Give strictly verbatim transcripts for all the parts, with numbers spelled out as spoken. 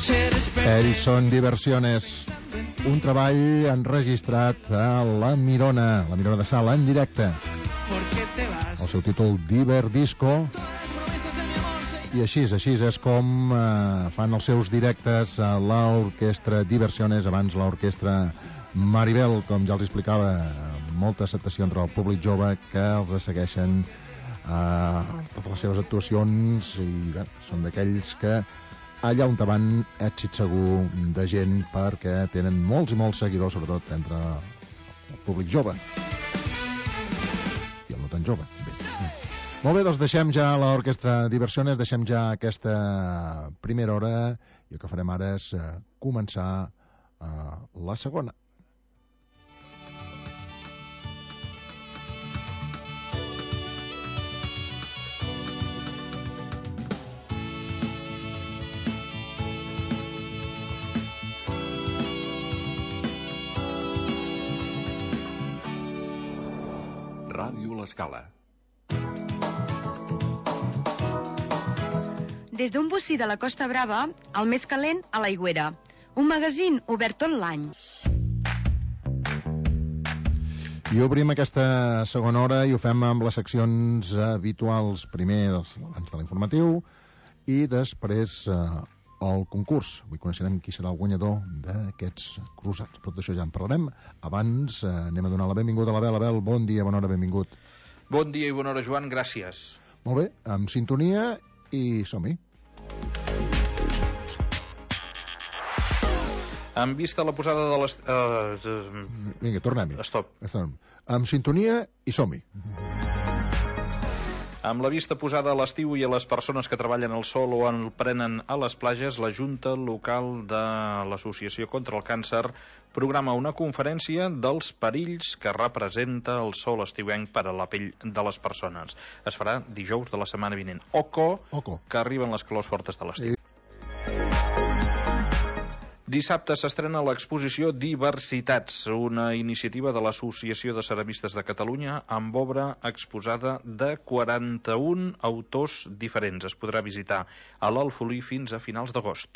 Ells són Diversiones, un treball enregistrat a la Mirona, la Mirona de Sala, en directe. El seu títol, Diver Disco. I així, així és com eh, fan els seus directes a l'orquestra Diversiones, abans l'orquestra Maribel, com ja els explicava, moltes acceptacions al públic jove que els segueixen a eh, totes les seves actuacions i bé, són d'aquells que allà on van èxit segur de gent perquè tenen molts i molts seguidors, sobretot entre el públic jove i el no tan jove. Bé. Molt bé, doncs deixem ja l'orquestra Diversiones, deixem ja aquesta primera hora i el que farem ara és uh, començar uh, la segona. Ràdio L'Escala. Des d'un bocí de la Costa Brava, el més calent a l'Aigüera. Un magazín obert tot l'any. I obrim aquesta segona hora i ho fem amb les seccions habituals. Primer dels, abans de l'informatiu i després eh, el concurs. Avui coneixerem qui serà el guanyador d'aquests croissants. Tot això ja en parlarem. Abans eh, anem a donar la benvinguda a l'Abel. Abel, bon dia, bona hora, benvingut. Bon dia i bona hora, Joan, gràcies. Molt bé, amb sintonia i som-hi. En vista a la posada de les... Uh, Vinga, tornem-hi. Stop. Amb sintonia i som-hi. Amb la vista posada a l'estiu i a les persones que treballen al sol o en prenen a les platges, la Junta Local de l'Associació contra el Càncer programa una conferència dels perills que representa el sol estiuenc per a la pell de les persones. Es farà dijous de la setmana vinent. Oco, Oco. Que arriben les calors fortes de l'estiu. Dissabte s'estrena l'exposició Diversitats, una iniciativa de l'Associació de Ceramistes de Catalunya amb obra exposada de quaranta-un autors diferents. Es podrà visitar a l'Alfolí fins a finals d'agost.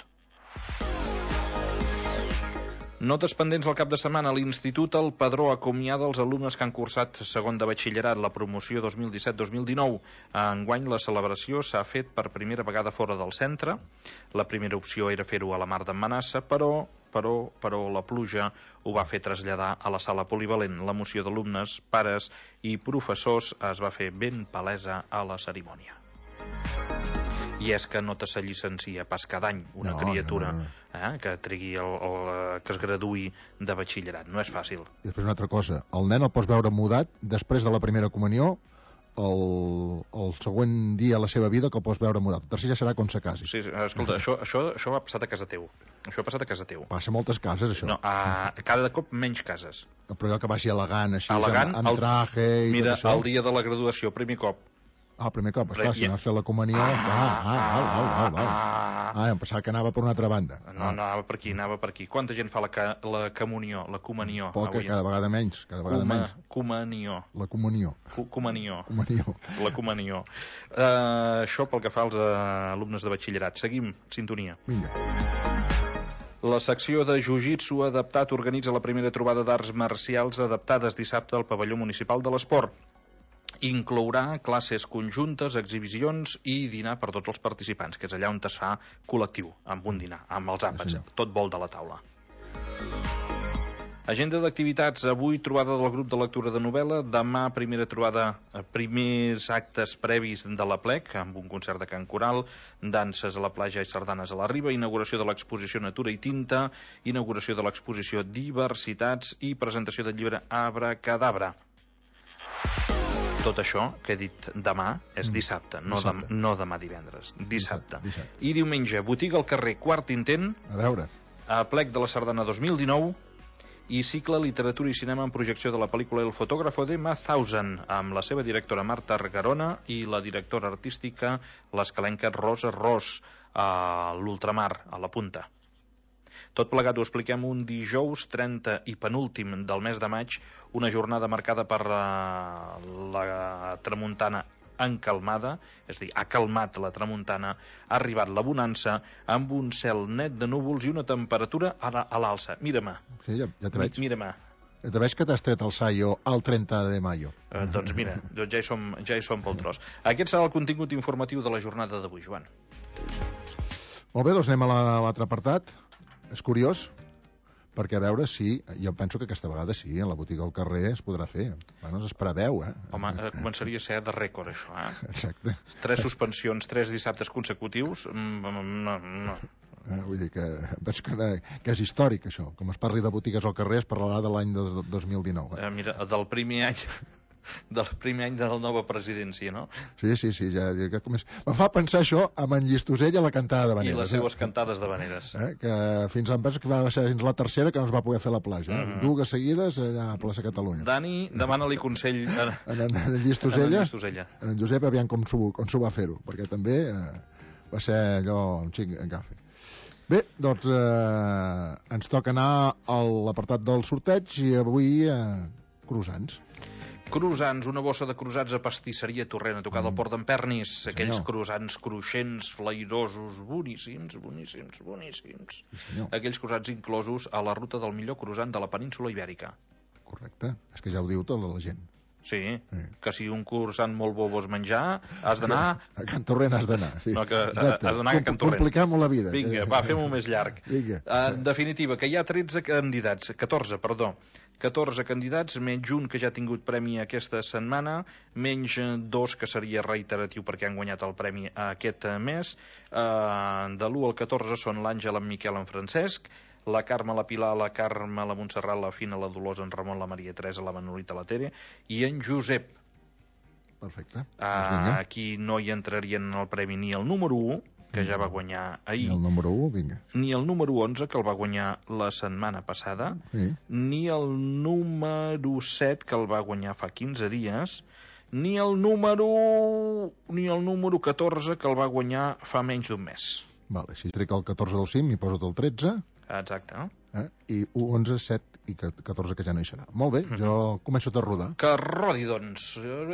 Notes pendents al cap de setmana. L'Institut El Padró acomiada els alumnes que han cursat segon de batxillerat, la promoció dos mil disset dos mil dinou. Enguany la celebració s'ha fet per primera vegada fora del centre. La primera opció era fer-ho a la Mar d'en Manassa, però, però, però la pluja ho va fer traslladar a la sala polivalent. L'emoció d'alumnes, pares i professors es va fer ben palesa a la cerimònia. I és que no te se llicencia pas cada any una no, criatura no, no. Eh, que trigui el, el, que es graduï de batxillerat. No és fàcil. I després una altra cosa, el nen el pots veure mudat després de la primera comunió, el, el següent dia a la seva vida que el pots veure mudat. El tercer ja serà quan se casi. Sí, sí, escolta, això, això, això ha passat a casa teu. Això ha passat a casa teu. Passa a moltes cases, això. No, a, cada cop menys cases. Però allò que vagi elegant, així, elegant, amb, amb traje i mira, tot això. el dia de la graduació, primer cop. Ah, el primer cop, esclar, si no has fet la comunió... Ah, ah, ah, ah, ah, ah. Ah, em pensava que anava per una altra banda. No, no, anava per aquí, anava per aquí. Quanta gent fa la, ca, la comunió, la comunió? Poca, cada vegada menys, cada vegada Cuma, menys. Comunió. La comunió. Comunió. Comunió. La comunió. Uh, això pel que fa als uh, alumnes de batxillerat. Seguim, sintonia. Vinga. La secció de Jiu-Jitsu adaptat organitza la primera trobada d'arts marcials adaptades dissabte al pavelló municipal de l'esport. Inclourà classes conjuntes, exhibicions i dinar per tots els participants, que és allà on es fa col·lectiu, amb un dinar, amb els àpats, sí, tot vol de la taula. Agenda d'activitats. Avui trobada del grup de lectura de novel·la, demà primera trobada, primers actes previs de la plec, amb un concert de cant coral, danses a la platja i sardanes a la riba, inauguració de l'exposició Natura i Tinta, inauguració de l'exposició Diversitats i presentació del llibre Abracadabra. Tot això que he dit demà és dissabte, no, dissabte. Dem, no demà divendres, dissabte. Dissabte, dissabte. I diumenge, botiga al carrer Quart Intent, a veure, a plec de la Sardana dos mil dinou, i cicle Literatura i Cinema en projecció de la pel·lícula El fotògrafo de Mauthausen, amb la seva directora Marta Argarona i la directora artística l'escalenca Rosa Ros, a l'Ultramar, a la Punta. Tot plegat ho expliquem un dijous trenta i penúltim del mes de maig, una jornada marcada per la, la tramuntana encalmada, és a dir, ha calmat la tramuntana, ha arribat la bonança amb un cel net de núvols i una temperatura a l'alça. Mira-me. Sí, ja, ja te veig. Mira-me. Ja te veig que t'has tret el saio al trenta de maio. Eh, doncs mira, doncs ja, hi som, ja hi som pel tros. Aquest serà el contingut informatiu de la jornada d'avui, Joan. Molt bé, doncs anem a l'altre apartat. És curiós, perquè a veure si... Jo penso que aquesta vegada sí, a la botiga al carrer es podrà fer. Bueno, es preveu, eh? Home, eh, començaria a ser de rècord, això, eh? Exacte. Tres suspensions, tres dissabtes consecutius... Mm, no, no. Eh, vull dir que penso que, que és històric, això. Com es parli de botigues al carrer, es parlarà de l'any dos mil dinou. Eh? Eh, mira, del primer any... del primer any de la nova presidència, no? Sí, sí, sí, ja que comença... Em fa pensar això amb en Llistosell a la cantada de Vaneres. I les seues eh? cantades de Vaneres. Eh? Que fins em penso que va ser fins la tercera que no es va poder fer la plaja. Eh? Mm. Dues seguides allà a plaça Catalunya. Dani, demana-li consell a... en, en, en Llistosella. En Llistosella. En Josep, aviam com s'ho va fer-ho, perquè també eh, va ser allò un xic gafe. Bé, doncs eh, ens toca anar a l'apartat del sorteig i avui eh, croissants. Croissants, una bossa de croissants a pastisseria Torrent, a tocar del Port d'en Pernis. Sí, aquells croissants cruixents, flairosos, boníssims, boníssims, boníssims. Sí, aquells croissants inclosos a la ruta del millor croissant de la península Ibèrica. Correcte, és que ja ho diu tota la gent. Sí, sí, que si un croissant molt bo vols menjar, has d'anar... A Can Torrent has d'anar, sí. No, que, has d'anar a Can Torrent. Compliquem-ho la vida. Vinga, va, fem-ho més llarg. Vinga. En definitiva, que hi ha tretze candidats, catorze, perdó, catorze candidats, menys un que ja ha tingut premi aquesta setmana, menys dos que seria reiteratiu perquè han guanyat el premi aquest mes. De l'u al catorze són l'Àngel, en Miquel, en Francesc, la Carme, la Pilar, la Carme, la Montserrat, la Fina, la Dolors, en Ramon, la Maria Teresa, la Manolita, la Tere i en Josep. Perfecte. Uh, aquí no hi entrarien en el premi ni el número u, que ja va guanyar ahir. Ni el número u, vinga. Ni el número onze, que el va guanyar la setmana passada. Sí. Ni el número set, que el va guanyar fa quinze dies. Ni el número... ni el número catorze, que el va guanyar fa menys d'un mes. Vale, si trec el catorze del cim i posa't el tretze... Exacte. Eh? I u, onze, set i catorze que ja no hi serà. Molt bé, mm-hmm. Jo començo a rodar. Que rodi, doncs.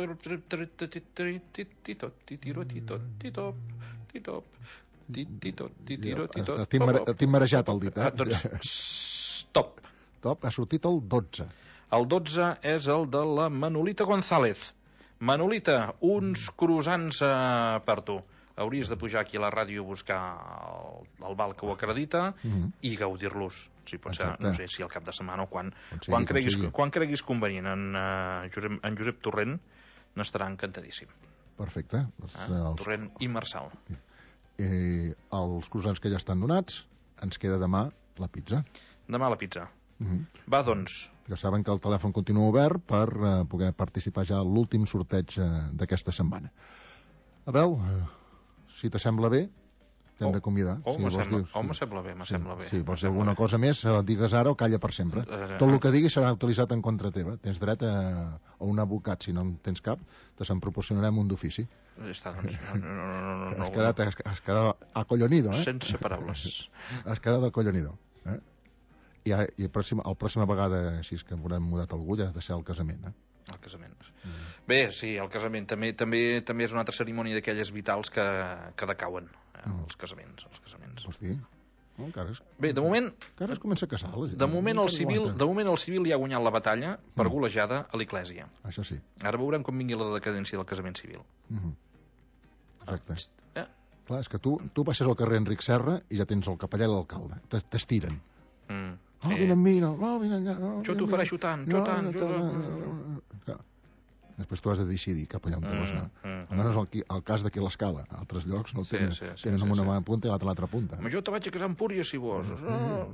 T'he marejat el dit, eh? Doncs, stop. Top, ha sortit el dotze. El dotze és el de la Manolita González. Manolita, uns croissants uh, per tu. Hauries de pujar aquí a la ràdio a buscar el, el val que ho acredita mm-hmm. i gaudir-los. Si pot ser, no sé si al cap de setmana o quan, sigui, quan, creguis, quan creguis convenient. En, uh, Josep, en Josep Torrent n'estarà encantadíssim. Perfecte. Eh? Els... Torrent i Marçal. Eh, els croissants que ja estan donats, ens queda demà la pizza. Demà la pizza. Mm-hmm. Va, doncs. Ja saben que el telèfon continua obert per uh, poder participar ja a l'últim sorteig uh, d'aquesta setmana. A veure, uh, si t'assembla bé, t'hem oh, de convidar. Oh, si m'assembla dius, oh, sí. sembla bé, m'assembla bé. Si vols dir alguna bé. Cosa més, uh, digues ara o calla per sempre. Uh, Tot el que diguis serà utilitzat en contra teva. Tens dret a, a un advocat, si no en tens cap, te se'n proporcionarem un d'ofici. Està, doncs. No, no, no, no, no, has, quedat, has, has quedat acollonido, eh? Sense paraules. Has quedat acollonido, eh? I, i pròxima, el pròxima vegada, si és que haurem mudat algú, ja ha de ser el casament, eh? El casament. Mm. Bé, sí, el casament també també també és una altra cerimònia d'aquelles vitals que, que decauen, eh? mm. els casaments. Els casaments. Vols dir? No, encara es... Bé, de moment... Encara es comença a casar, la gent. De moment, el civil, de moment el civil ja ha guanyat la batalla per mm. golejada a l'Església. Això sí. Ara veurem com vingui la decadència del casament civil. Mm -hmm. Exacte. Ah, eh? Clar, és que tu, tu baixes al carrer Enric Serra i ja tens el capellà i l'alcalde. T'estiren. Mm. Oh, vine amb mi, no, oh, vine allà. No, jo t'ofereixo tant, jo tant. Jo... Clar. Després tu has de decidir cap allà on tu vols anar. Mm, mm, almenys el, el cas d'aquí a l'Escala. A altres llocs no el tenen, sí, sí, sí, tenen sí, amb una sí. punta i l'altra a l'altra punta. Jo te vaig a casar amb Púries, si vols. Oh.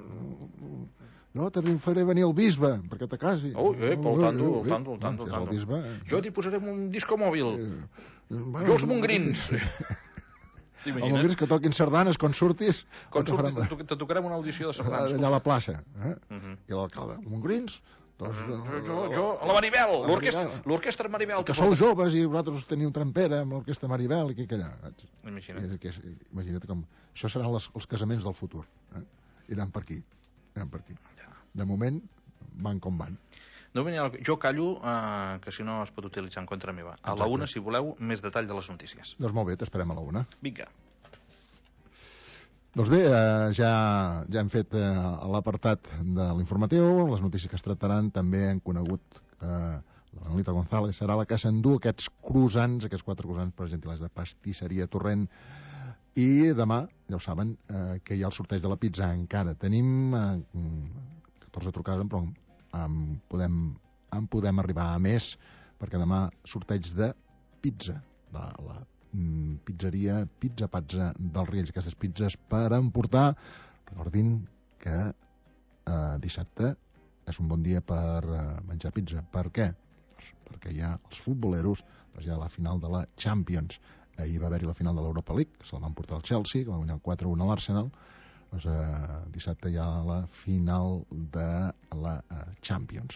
Jo també faré venir el bisbe perquè te casi. Oh, eh, pel tanto, el tanto, el tanto. El bisbe. Jo t'hi posaré un disco mòbil. Jo els mongrins. El Mongrins que toquin sardanes quan surtis. Quan surtis, te, te tocarem una audició de sardanes. Allà a la plaça. Eh? Uh -huh. I l'alcale. Mongrins? Doncs, jo, jo, jo, la Maribel, l'orquestra Maribel. Que sou joves i vosaltres teniu trampera amb l'orquestra Maribel i aquí i allà. Imagina't. Imagina't com... Això seran les, els casaments del futur. Eh? Iran per aquí. Iran per aquí. De moment, van com van. Dominic, jo callo, eh, que si no es pot utilitzar en contra meva. A la una, si voleu, més detall de les notícies. Doncs molt bé, t'esperem a la una. Vinga. Doncs bé, eh, ja, ja hem fet eh, l'apartat de l'informatiu, les notícies que es tractaran, també hem conegut que eh, la Manolita González serà la que s'endú aquests croissants, aquests quatre croissants per gentilesa de pastisseria Torrent, i demà, ja ho saben, eh, que hi ha el sorteig de la pizza encara. Tenim eh, catorze trucades, però en podem, en podem arribar a més, perquè demà sorteig de pizza, de la mm, pizzeria Pizza Pazza dels Riells, aquestes pizzas per emportar. Recordin que eh, dissabte és un bon dia per eh, menjar pizza. Per què? Doncs perquè hi ha els futboleros, doncs hi ha la final de la Champions. Ahir va haver-hi la final de l'Europa League, que se la van portar el Chelsea, que va guanyar quatre a un a l'Arsenal. Doncs, eh, dissabte hi ha la final de la eh, Champions.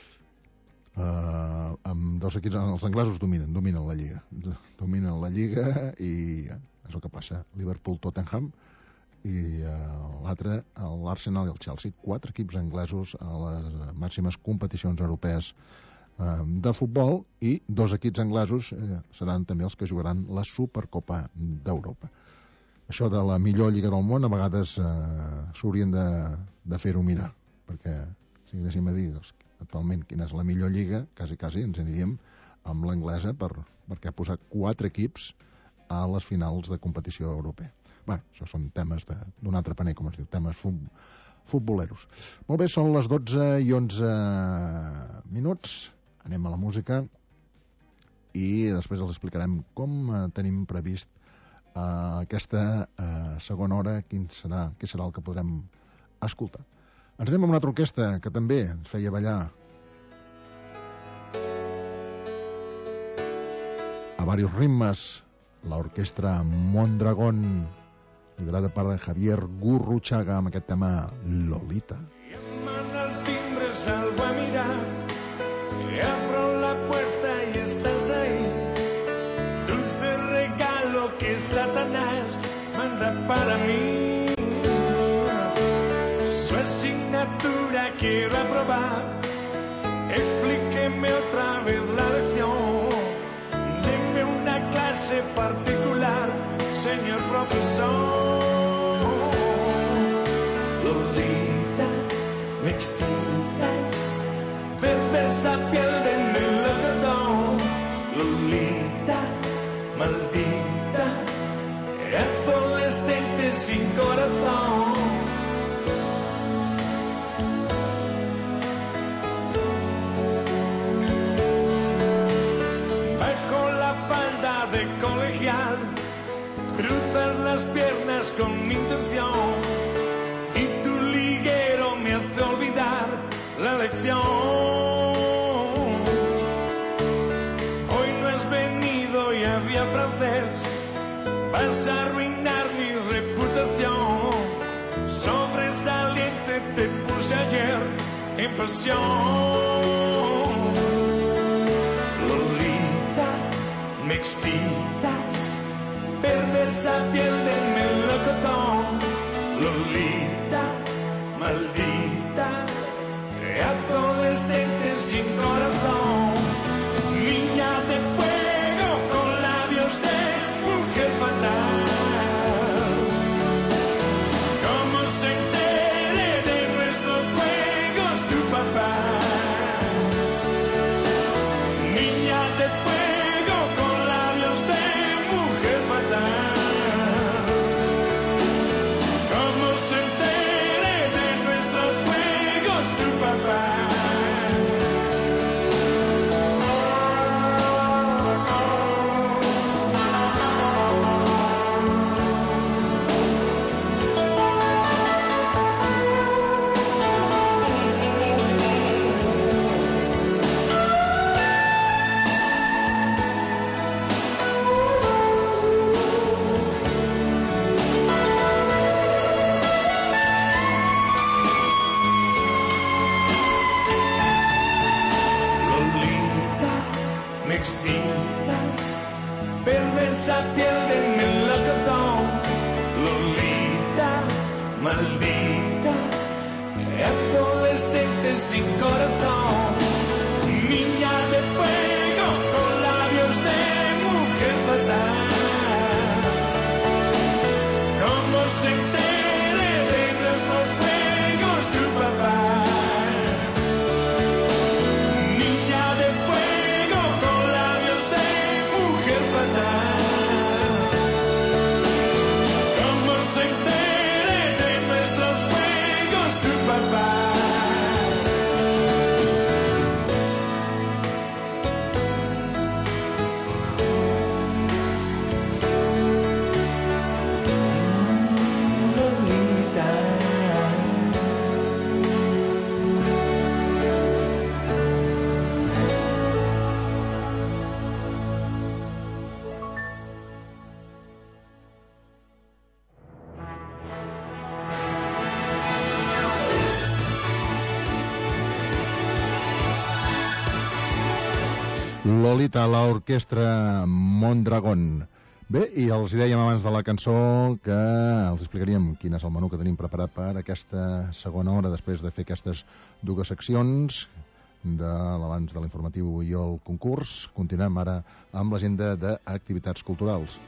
Eh, amb dos equips, els anglesos dominen, dominen la Lliga. Dominen la Lliga i és el que passa. Liverpool-Tottenham i eh, l'altre, l'Arsenal i el Chelsea. Quatre equips anglesos a les màximes competicions europees de futbol, i dos equips anglesos eh, seran també els que jugaran la Supercopa d'Europa. Això de la millor lliga del món a vegades eh, s'haurien de, de fer-ho mirar, perquè si anéssim a dir doncs, actualment quina és la millor lliga, quasi quasi ens aniríem amb l'anglesa, per, perquè ha posat quatre equips a les finals de competició europea. Bé, això són temes d'un altre paner, com es diu, temes fut, futboleros. Molt bé, són les dotze i onze minuts. Anem a la música i després els explicarem com eh, tenim previst eh, aquesta eh, segona hora, quin serà, què serà el que podrem escoltar. Ens anem amb una altra orquestra que també ens feia ballar a varios ritmes, l'orquestra Mondragón, liderada per Javier Gurruchaga, amb aquest tema Lolita. Llaman al timbre, salgo a mirar. Abro la puerta y estás ahí. Dulce regalo que Satanás manda para mí. Su asignatura quiero aprobar. Explíqueme otra vez la lección. Deme una clase particular, señor profesor. Lolita, me excitas. Verde esa piel de melocotón, Lolita, maldita, adolescente sin corazón. Bajo la falda de colegial, cruzar las piernas con intención, y tu liguero me hace olvidar la lección. Hoy no has venido y había francés. Vas a arruinar mi reputación. Sobresaliente te puse ayer en pasión. Lolita, me excitas. Verde esa piel de melocotón. Lolita, maldita, adolescente sin corazón, niña de fuego con labios de mujer fatal. Como se entere de nuestros juegos tu papá, niña de fuego con labios de mujer fatal. Como se entere de nuestros juegos tu papá. Extintas, verde esa piel de melocotón, Lolita, maldita, adolescente sin corazón. Niña de fuego con labios de mujer fatal. ¿Cómo se entere de nuestros juegos tu papá? Niña de fuego con labios de mujer fatal. ¿Cómo se entere de nuestros juegos tu papá? Lolita, l'orquestra Mondragón. Bé, i els dèiem abans de la cançó que els explicaríem quin és el menú que tenim preparat per aquesta segona hora, després de fer aquestes dues seccions de l'abans de l'informatiu i el concurs. Continuem ara amb l'agenda d'activitats culturals.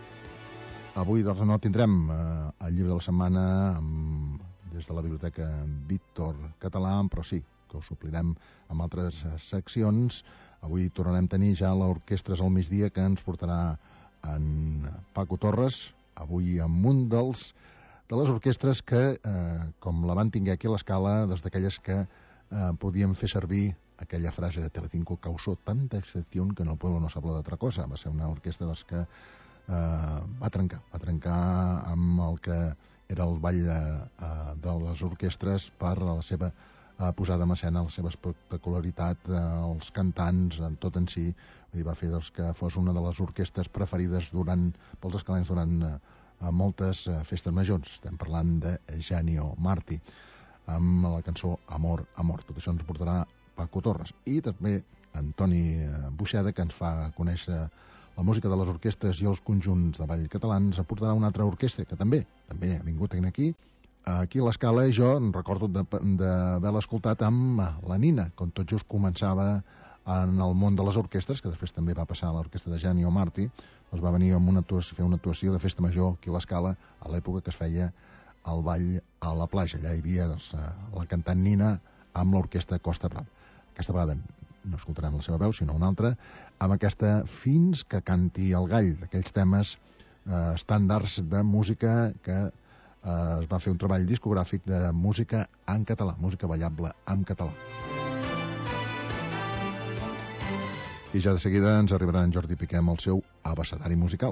Avui doncs, no tindrem eh, el llibre de la setmana amb, des de la Biblioteca Víctor Català, però sí que ho suplirem amb altres eh, seccions. Avui tornarem a tenir ja l'Orquestres al migdia, que ens portarà en Paco Torres, avui amb un dels de les orquestres que, eh, com la van tinguer aquí a l'Escala, des d'aquelles que eh, podíem fer servir aquella frase de Telecinco: causó tanta excepción que en el pueblo no se habló de otra cosa. Va ser una orquestra doncs, que eh, va trencar, va trencar amb el que era el ball de, eh, de les orquestres per la seva eh, posada en escena, la seva espectacularitat, eh, els cantants, en tot en si. Vull dir, va fer doncs, que fos una de les orquestres preferides durant, pels escalencs durant eh, moltes eh, festes majors. Estem parlant de Ennio Marti, amb la cançó Amor, Amor. Tot això ens portarà Paco Torres. I també Antoni Buixeda, que ens fa conèixer la música de les orquestres i els conjunts de ball catalans. Aportarà una altra orquestra que també també ha vingut aquí, aquí a l'Escala, i jo em recordo d'haver-la escoltat amb la Nina, quan tot just començava en el món de les orquestres, que després també va passar a l'orquestra de Ennio Marti. Doncs va venir amb una actuació, fer una actuació de festa major aquí a l'Escala, a l'època que es feia el ball a la platja. Allà hi havia doncs, la cantant Nina amb l'orquestra Costa Brava. Aquesta vegada no escoltarem la seva veu, sinó una altra, amb aquesta Fins que canti el gall, d'aquells temes eh, estàndards de música que eh, es va fer un treball discogràfic de música en català, música ballable en català. I ja de seguida ens arribarà en Jordi Piqué amb el seu abecedari musical.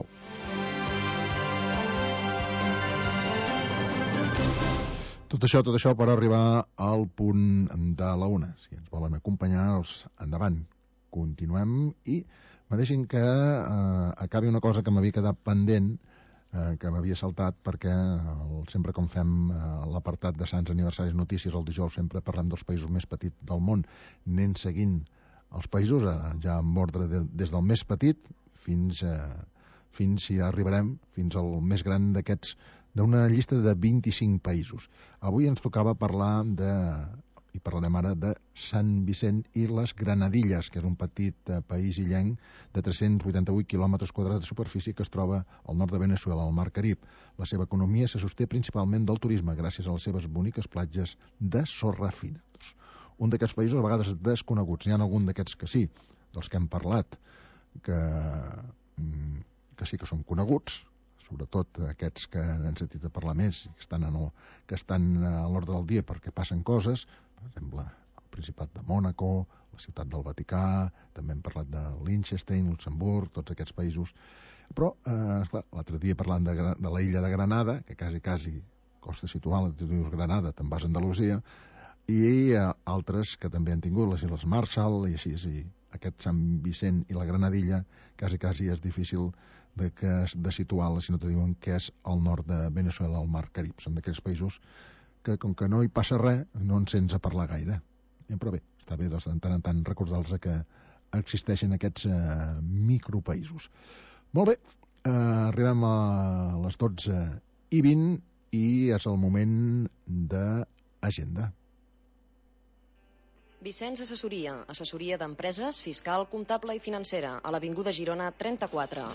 Tot això, tot això per arribar al punt de la una. Si ens volen acompanyar, doncs, endavant. Continuem i me deixin que eh, acabi una cosa que m'havia quedat pendent, eh, que m'havia saltat, perquè el, sempre com fem eh, l'apartat de Sants Aniversaris Notícies el dijous, sempre parlem dels països més petits del món. Anem seguint els països, eh, ja en ordre de, des del més petit fins, eh, fins si arribarem fins al més gran d'aquests, d'una llista de vint-i-cinc països. Avui ens tocava parlar de, i parlarem ara, de Sant Vicent i les Granadilles, que és un petit eh, país illenc de tres-cents vuitanta-vuit quilòmetres quadrats de superfície que es troba al nord de Veneçuela, al Mar Carib. La seva economia se sosté principalment del turisme, gràcies a les seves boniques platges de sorra fina. Un d'aquests països a vegades desconeguts. N'hi ha algun d'aquests que sí, dels que hem parlat, que, que sí que són coneguts, sobretot aquests que han sentit a parlar més, que estan, en el, que estan a l'ordre del dia perquè passen coses, per exemple, el Principat de Mònaco, la ciutat del Vaticà, també hem parlat de Liechtenstein, Luxemburg, tots aquests països. Però, eh, esclar, l'altre dia parlant de, de la illa de Granada, que quasi, quasi costa situar, la dius Granada, te'n vas a Andalusia, i eh, altres que també han tingut, les Illes Marshall, i així, i aquest Sant Vicent i la Granadilla, quasi, quasi és difícil de, que, de situar-la si no te diuen que és al nord de Veneçuela, al Mar Carib. Són d'aquells països que, com que no hi passa res, no en sents a parlar gaire. Però bé, està bé doncs, de tant en tant recordar-los que existeixen aquests eh, micropaïsos. Molt bé, eh, arribem a les dotze i vint i és el moment d'agenda. Vicenç Assessoria, assessoria d'empreses, fiscal, comptable i financera, a l'Avinguda Girona trenta-quatre.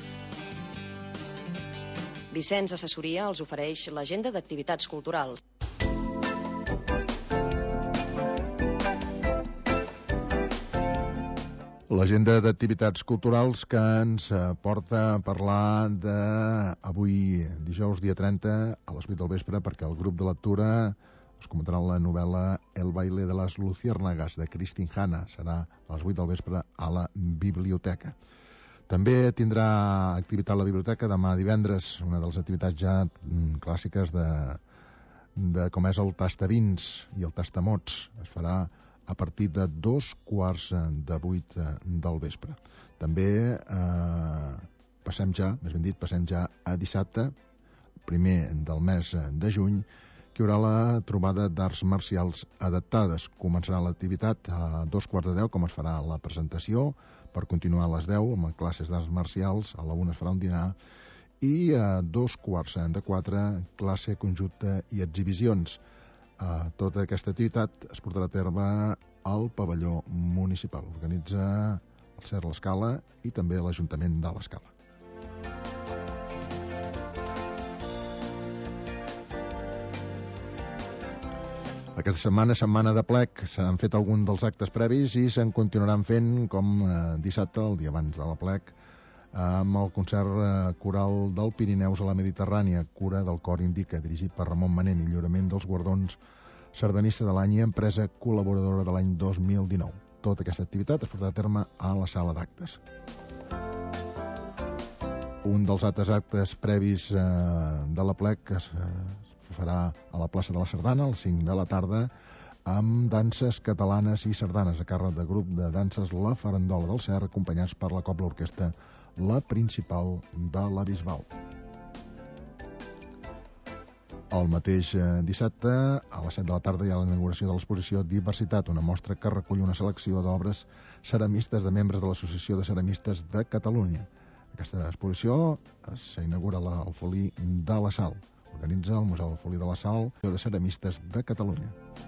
Vicenç Assessoria els ofereix l'agenda d'activitats culturals. L'agenda d'activitats culturals que ens porta a parlar de avui, dijous, dia trenta, a les vuit del vespre, perquè el grup de lectura us comentarà la novel·la El baile de las luciérnagas, de Kristin Hanna. Serà a les vuit del vespre a la biblioteca. També tindrà activitat a la biblioteca demà divendres, una de les activitats ja clàssiques de, de com és el tastabins i el tastamots. Es farà a partir de dos quarts de vuit del vespre. També eh, passem ja, més ben dit, passem ja a dissabte, primer del mes de juny, que hi haurà la trobada d'arts marcials adaptades. Començarà l'activitat a dos quarts de deu, com es farà la presentació, per continuar a les deu amb classes d'arts marcials, a la una es farà un dinar, i a dos quarts de quatre, classe conjunta i exhibicions. Uh, tota aquesta activitat es portarà a terme al pavelló municipal. Organitza el C E R l'Escala i també l'Ajuntament de l'Escala. Aquesta setmana, setmana de plec, s'han fet alguns dels actes previs i se'n continuaran fent com eh, dissabte, el dia abans de la plec, amb el concert eh, coral del Pirineus a la Mediterrània, cura del cor Indica, dirigit per Ramon Manent, i lliurament dels guardons sardanista de l'any i empresa col·laboradora de l'any dos mil dinou. Tota aquesta activitat es portarà a terme a la sala d'actes. Un dels altres actes previs eh, de la plec es eh, farà a la plaça de la Sardana, al cinc de la tarda, amb danses catalanes i sardanes a càrrec del grup de danses La Farandola del Cer, acompanyats per la Cobla Orquestra La Principal de la Bisbal. El mateix dissabte, a les set de la tarda, hi ha l'inauguració de l'exposició Diversitat, una mostra que recull una selecció d'obres ceramistes de membres de l'Associació de Ceramistes de Catalunya. Aquesta exposició s'inaugura al Folí de la Sal. Organitza el Museu del Folí de la Sal de Ceramistes de Catalunya.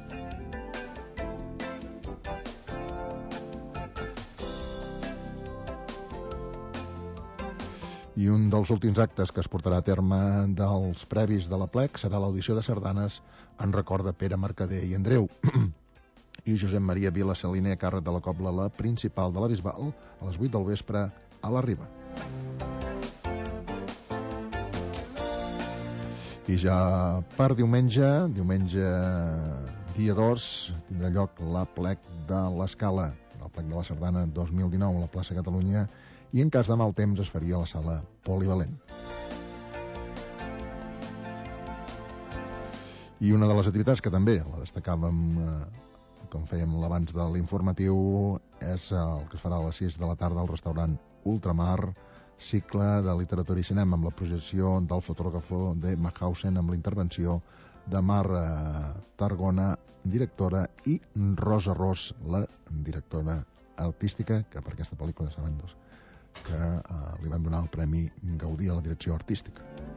I un dels últims actes que es portarà a terme dels previs de la plec serà l'audició de sardanes en record de Pere Mercader i Andreu i Josep Maria Vila Saliner, a càrrec de la Cobla La Principal de la Bisbal, a les vuit del vespre a la Riba. I ja per diumenge, diumenge dia dos, tindrà lloc la plec de l'Escala, la plec de la Sardana dos mil dinou a la plaça Catalunya, i en cas de mal temps es faria a la sala polivalent. I una de les activitats que també la destacàvem, eh, com fèiem l'abans de l'informatiu, és el que es farà a les sis de la tarda al restaurant Ultramar, cicle de literatura i cinema, amb la projecció del fotògrafo de Mahausen, amb la intervenció de Mar eh, Targona, directora, i Rosa Ros, la directora artística, que per aquesta pel·lícula saben dos, que eh, li van donar el Premi Gaudí a la direcció artística.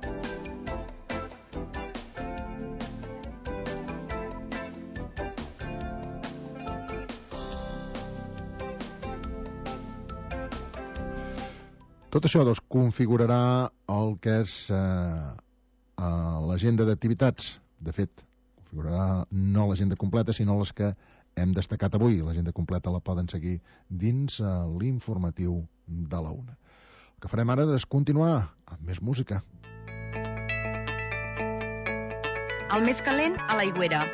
Tot això doncs, configurarà el que és eh, eh, l'agenda d'activitats. De fet, configurarà no l'agenda completa, sinó les que hem destacat avui. L'agenda completa la poden seguir dins eh, l'informatiu de la una. El que farem ara és continuar amb més música. El més calent a l'Aigüera.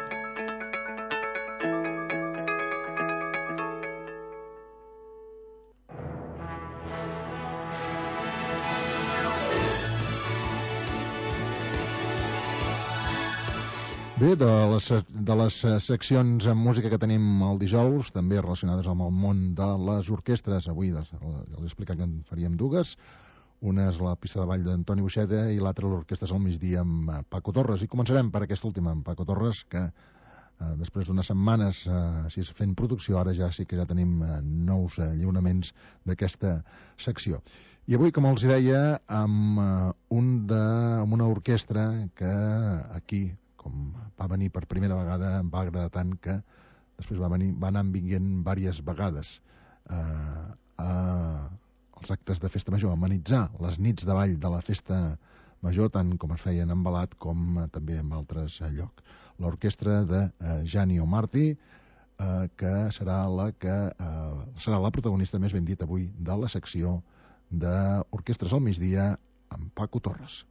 Bé, de les, de les seccions en música que tenim el dijous, també relacionades amb el món de les orquestres, avui ja els he explicat que en faríem dues. Una és la pista de ball d'Antoni Buixeda i l'altra l'orquestra al migdia amb Paco Torres. I començarem per aquesta última, amb Paco Torres, que eh, després d'unes setmanes eh, així fent producció, ara ja sí que ja tenim eh, nous eh, lliuraments d'aquesta secció. I avui, com els deia, amb, eh, un de, amb una orquestra que aquí, com va venir per primera vegada, em va agradar tant que després va, venir, va anar vinguent diverses vegades eh, a, als actes de festa major, a amenitzar les nits de ball de la festa major, tant com es feien en Balat com eh, també en altres eh, llocs. L'orquestra de eh, Janio Martí, eh, que serà la que eh, serà la protagonista, més ben dit avui, de la secció d'Orquestres al migdia amb Paco Torres.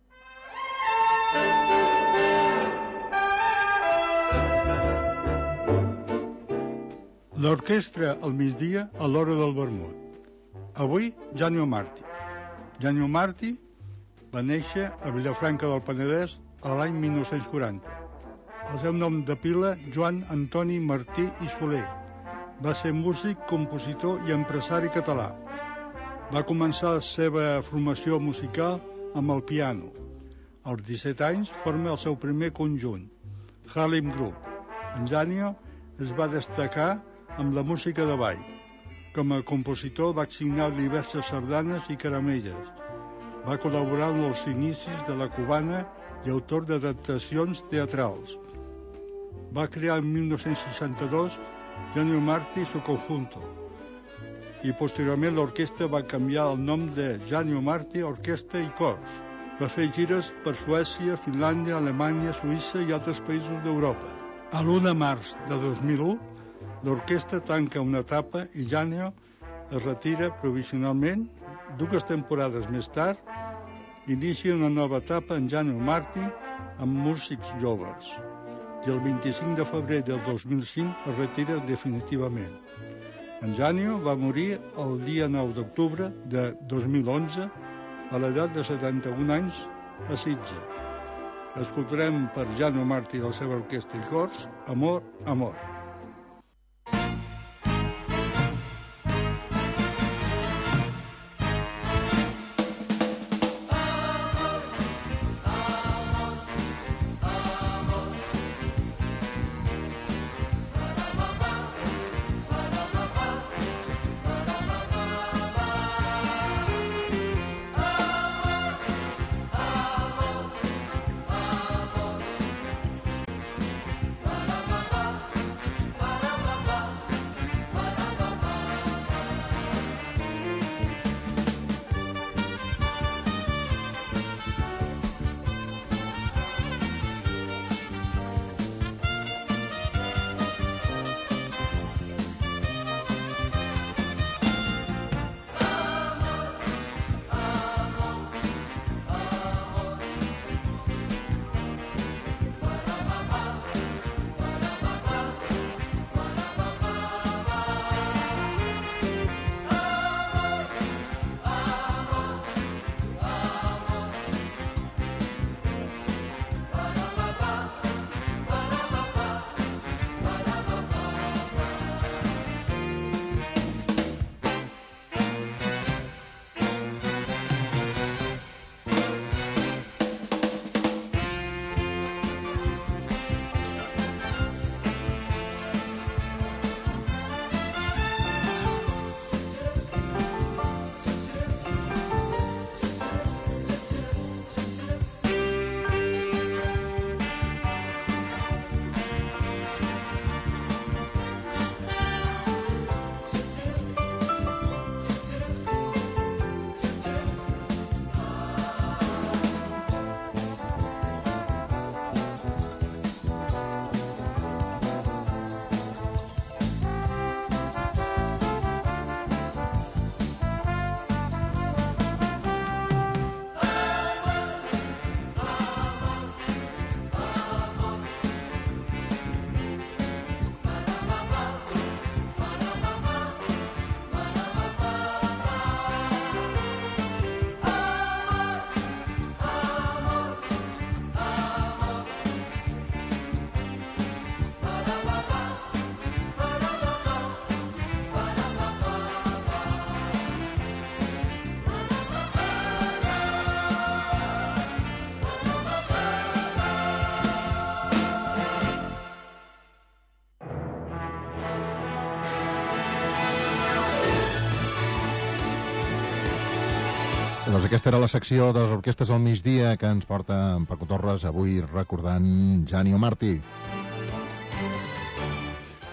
L'orquestra al migdia a l'hora del vermut. Avui, Janio Martí. Janio Martí va néixer a Vilafranca del Penedès a l'any mil nou-cents quaranta. El seu nom de pila, Joan Antoni Martí i Soler. Va ser músic, compositor i empresari català. Va començar la seva formació musical amb el piano. Als disset anys forma el seu primer conjunt, Harlem Group. En Janio es va destacar amb la música de ball. Com a compositor va signar diverses sardanes i caramelles. Va col·laborar en els inicis de la cubana i autor d'adaptacions teatrals. Va crear en mil nou-cents seixanta-dos Janio Martí su conjunto i posteriorment l'orquestra va canviar el nom de Janio Martí Orquestra i Cors. Va fer gires per Suècia, Finlàndia, Alemanya, Suïssa i altres països d'Europa. A l'u de març de dos mil u, l'orquestra tanca una etapa i Janio es retira provisionalment. Dues temporades més tard, inicia una nova etapa en Janio Martí amb músics joves. I el vint-i-cinc de febrer del dos mil cinc es retira definitivament. En Janio va morir el dia nou d'octubre de dos mil onze a l'edat de setanta-un anys a Sitges. Escoltarem per Janio Martí i la seva orquestra i cors Amor, Amor. Doncs aquesta era la secció de les orquestres al migdia que ens porta en Paco Torres avui recordant Janio Martí.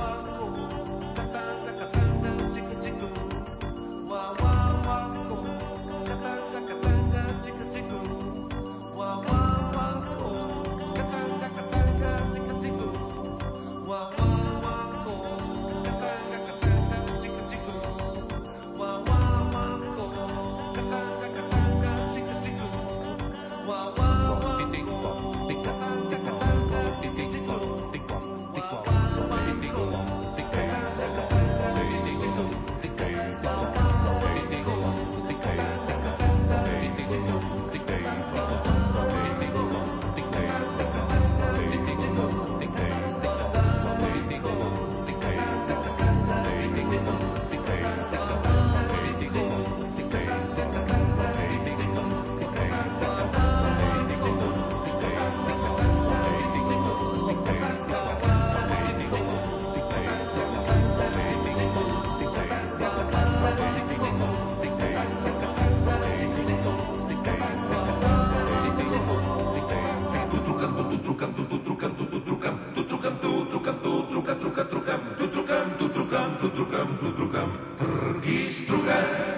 truca'm, tu truca'm, tu truca'm, truquis, trucat.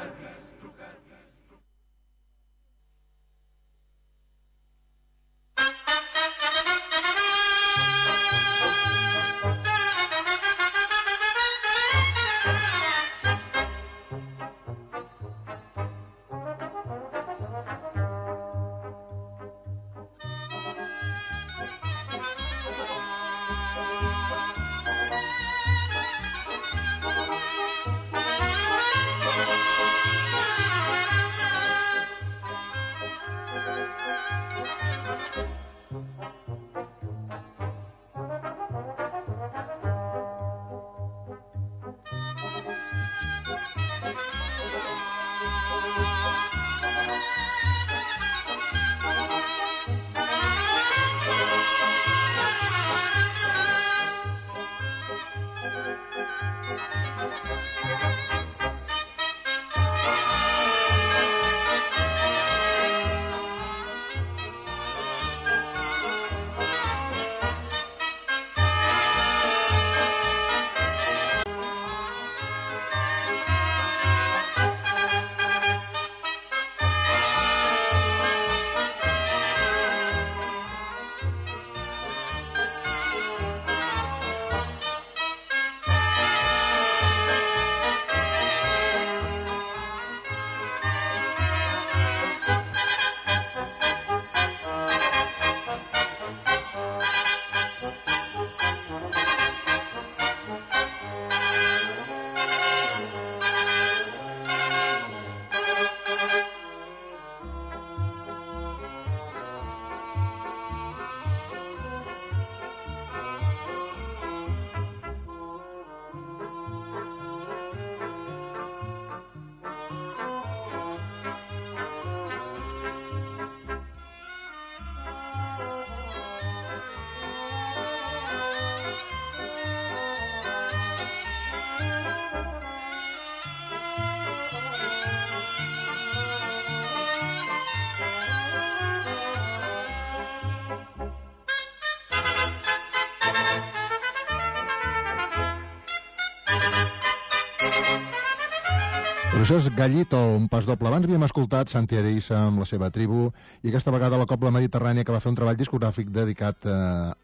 Però això és Gallito, un pas doble. Abans havíem escoltat Santi Arissa amb la seva tribu i aquesta vegada la Cobla Mediterrània, que va fer un treball discogràfic dedicat eh,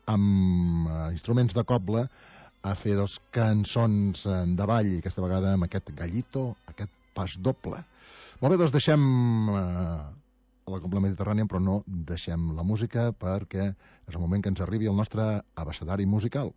amb eh, instruments de cobla a fer dos cançons eh, de ball, i aquesta vegada amb aquest Gallito, aquest pas doble. Molt bé, doncs deixem eh, la Cobla Mediterrània, però no deixem la música, perquè és el moment que ens arribi el nostre abecedari musical.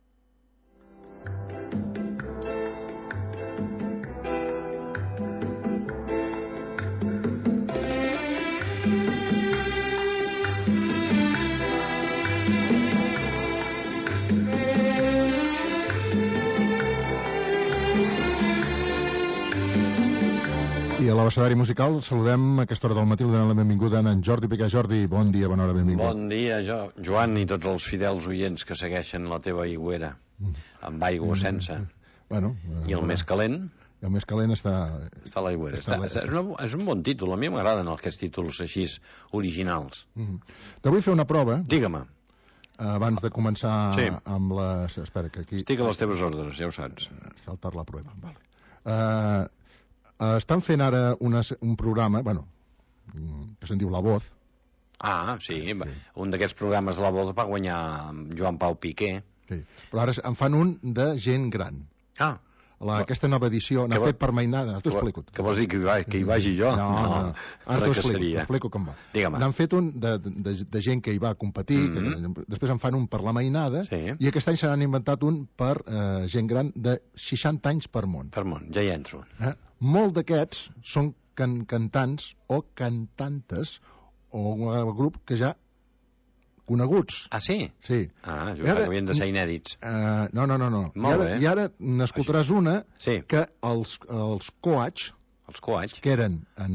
I a l'abecedari musical saludem a aquesta hora del matí, li donem la benvinguda a en Jordi Piqué. Jordi, bon dia, bona hora, benvingut. Bon dia, jo, Joan, i tots els fidels oients que segueixen la teva aigüera, amb aigua o sense. Bueno, I el més calent? I el més calent està... Està a l'aigüera. Està, està, és, una, és un bon títol, a mi m'agraden aquests títols així originals. Mm. Te vull fer una prova. Digue-me. Abans de començar sí. amb les... Espera, que aquí... Estic a les teves ordres, ja ho saps. Saltar la prova, vale. Uh, Uh, estan fent ara una, un programa, bueno, que se'n diu La Voz. Ah, sí, sí. Un d'aquests programes de La Voz va guanyar Joan Pau Piqué. Sí, però ara en fan un de gent gran. Ah. La, aquesta nova edició n'ha fet per mainada. T'ho explico. Què vols dir, que hi, va, que hi vagi jo? No, no, no. Ara t'ho explico, t'explico com va. Digue'm. N'han fet un de, de, de gent que hi va competir, mm-hmm. que, després en fan un per la mainada, sí. I aquest any se n'han inventat un per eh, gent gran de seixanta anys per món. Per món, ja hi entro. Eh? Molt d'aquests són can cantants o cantantes o un grup que ja coneguts. Ah, sí? Sí. Ah, jo crec que havien de ser inèdits. Uh, no, no, no. no. Molt I ara, bé. I ara n'escoltaràs una sí. que els, els coach, els coach, que eren en,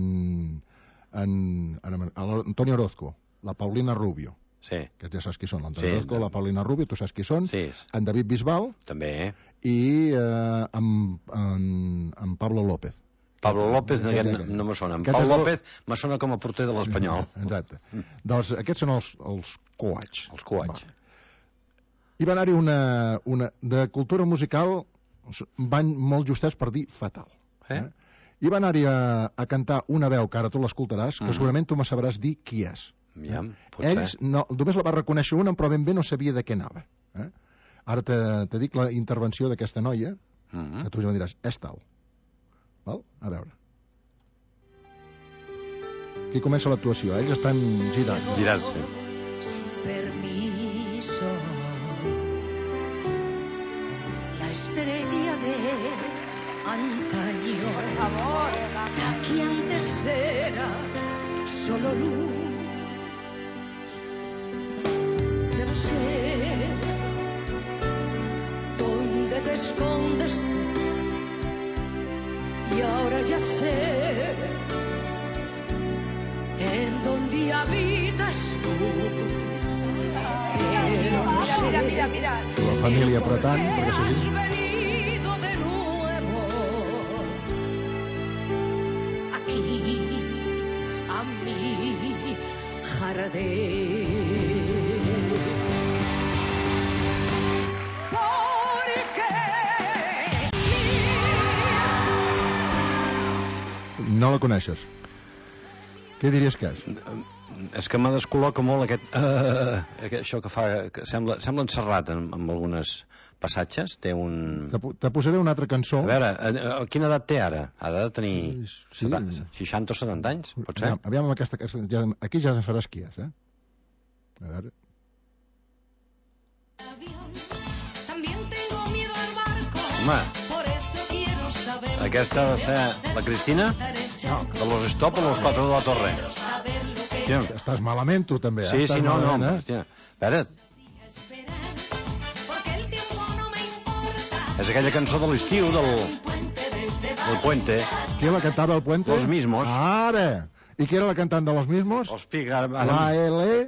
en, en, en Antonio Orozco, la Paulina Rubio, sí. que ja saps qui són, l'Antonio sí, Orozco, la Paulina Rubio, tu saps qui són, sí. en David Bisbal, també, i uh, en, en, en Pablo López. Pablo López no, no me sona. En Pau López me sona com a porter de l'Espanyol. Exacte. Doncs aquests són els, els coach. Els coach. Va. Hi va anar-hi una, una... De cultura musical van molt justets per dir fatal. Eh? eh? I va anar-hi a, a cantar una veu, que ara tu l'escoltaràs, que mm. segurament tu me sabràs dir qui és. Ja, pot Ells ser. no, només la va reconèixer una, però ben bé no sabia de què anava. Eh? Ara te, te dic la intervenció d'aquesta noia, mm-hmm. que tu ja me diràs, és tal. Val? A veure. Aquí comença l'actuació, ells estan girats. Girats, sí. Permiso, la estrella de antaño, por favor, la que antes era solo luz. Ya no sé dónde te escondes tú, y ahora ya sé en dónde habitas tú. Mira, mira, mira. La família apretant, perquè Has seguim. venido de nuevo aquí a mi jardín. No la coneixes. Què diries que és? És que me descol·loca molt aquest, uh, aquest això que fa, que sembla, sembla encerrat en, en algunes passatges. Té un... Te, te posaré una altra cançó. A veure, a, a, quina edat té ara? Ha de tenir sí. seixanta o setanta anys, pot ser? Aviam, aviam amb aquesta, ja, aquí ja sabràs qui és, eh? A veure... Home, aquesta ha de ser la Cristina? No, de los Stop o los Cuatro de la Torre? Hòstia, estàs malament, tu, també. Sí, eh? sí, no, no, eh? hòstia. A veure... És aquella cançó de l'estiu, del... del Puente. Qui la cantava el Puente? Los Mismos. Ara! I qui era la cantant de Los Mismos? Hòstia, ara... La Ele...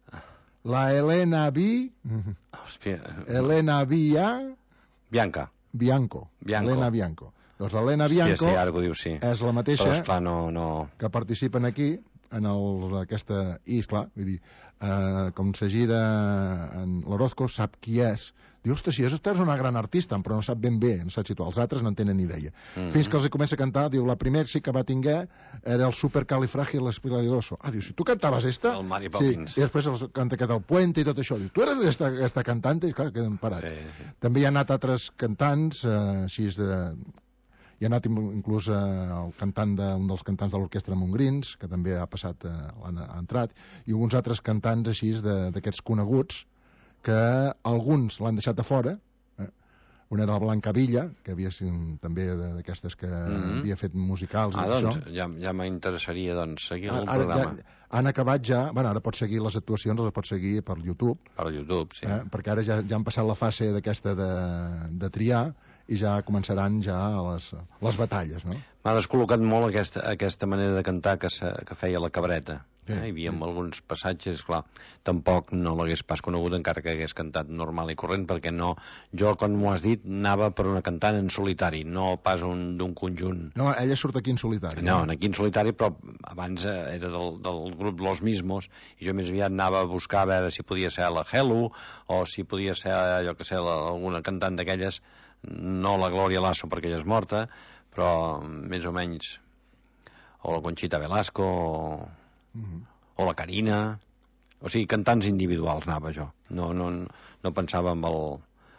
La Elena Vi... Hòstia... Elena Via... Bianca. Bianco. Bianco. Elena Bianco. Doncs l'Helena Bianco... Hòstia, sí, ara que ho dius, sí. És la mateixa... Però, esclar, no, no... que participen aquí, en el, aquesta... I, esclar, vull dir, eh, com se gira en l'Orozco, sap qui és. Diu, ostres, si és, és una gran artista, però no sap ben bé, no sap si tu. Els altres no en tenen ni idea. Mm-hmm. Fins que els comença a cantar, diu, la primera sí que va tinguer era el supercalifragilisticexpialidocious. Ah, diu, si tu cantaves esta... El Mari Poppins. Sí, i després els canta aquest el Puente i tot això. Diu, tu eres esta, esta cantante? I clar, queden parats. Sí, sí. També hi ha anat altres cantants, eh, així de... Hi ha anat inclús eh, el cantant de, un dels cantants de l'orquestra Montgrins, que també ha passat, eh, ha entrat, i alguns altres cantants així d'aquests coneguts, que alguns l'han deixat de fora. Eh? Una era la Blanca Villa, que havia sigut també d'aquestes que mm-hmm. havia fet musicals. Ah, i doncs, això. ja, ja m'interessaria doncs, seguir algun ara, programa. Ja, han acabat ja... Bueno, ara pots seguir les actuacions, les pots seguir per YouTube. Per YouTube, sí. Eh? Perquè ara ja, ja han passat la fase d'aquesta de, de triar i ja començaran ja les, les batalles, no? M'ha descol·locat molt aquesta, aquesta manera de cantar que, se, que feia la Cabreta. Sí, eh? Hi havia sí. alguns passatges, clar, tampoc no l'hagués pas conegut encara que hagués cantat normal i corrent, perquè no, jo, com m'ho has dit, anava per una cantant en solitari, no pas d'un conjunt. No, ella surt aquí en solitari. No, no? aquí en solitari, però abans eh, era del, del grup Los Mismos, i jo més aviat anava a buscar a veure si podia ser la Hello, o si podia ser, allò que sé, la, alguna cantant d'aquelles, no la Gloria Lasso perquè ella és morta, però més o menys o la Conchita Velasco o, mm-hmm. o la Carina, o sigui, cantants individuals anava jo, no, no, no pensava en el,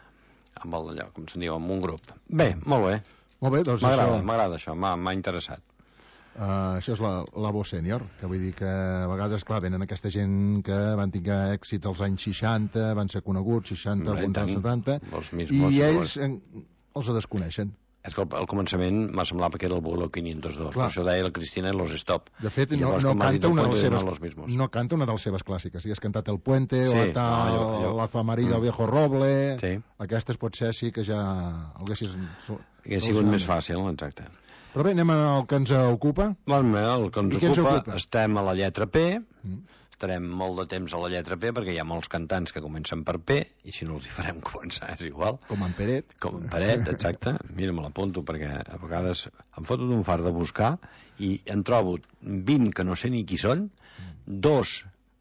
en el allò, com se'n diu, en un grup. Bé, molt bé, molt bé, doncs m'agrada, això... m'agrada això, m'ha interessat. Uh, això és la, la voz sènior, que vull dir que a vegades, clar, venen aquesta gent que van tenir èxits als anys seixanta, van ser coneguts, seixanta, alguns als setanta, i ells en, els desconeixen. És que al, al començament m'ha semblat que era el Vuelo quinientos dos, per això deia la Cristina i los Stop. De fet, no, no, canta una de les seves, no canta una de les seves clàssiques. Si has cantat El Puente, sí, o la, tal, no, allò, allò. La Famarilla, mm. el Viejo Roble, sí. Aquestes potser sí que ja haguessis... Hauria sigut més fàcil, exacte. Però bé, anem al que ens ocupa. Bon, bé, el que ens ocupa, ocupa, estem a la lletra P, mm. estarem molt de temps a la lletra P, perquè hi ha molts cantants que comencen per P, i si no els hi farem començar és igual. Com en Peret. Com en Peret, exacte. Mira, me l'apunto, perquè a vegades em foto d'un far de buscar, i en trobo vint que no sé ni qui són, dos